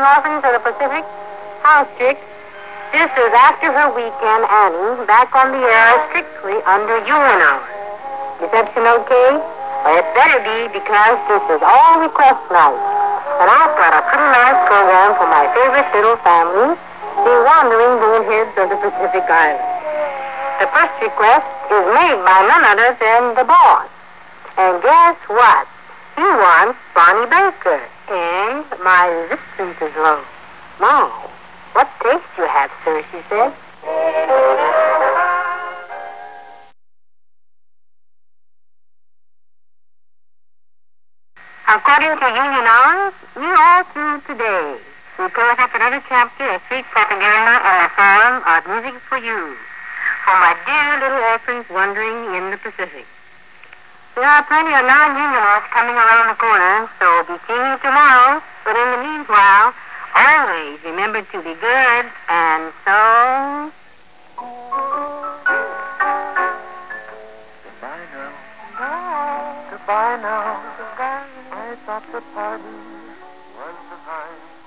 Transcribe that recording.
Orphans of the Pacific, House Chick. This is After Her Weekend Annie, back on the air strictly under UN hours. Reception okay? Well, it better be because this is all request night. And I've got a pretty nice program for my favorite little family, the wandering boneheads of the Pacific Islands. The first request is made by none other than the boss. And guess what? He wants Bonnie Baker. And my resistance is low. My, what taste you have, sir, she said. According to union hours, we're all through today. We close up another chapter of sweet propaganda in the form of music for you. For my dear little orphans wandering in the Pacific. There are plenty of non-unionists coming around the corner, so be seeing you tomorrow. But in the meanwhile, always remember to be good, and so... Goodbye now. Bye. Goodbye now. Goodbye. I thought the party was the time.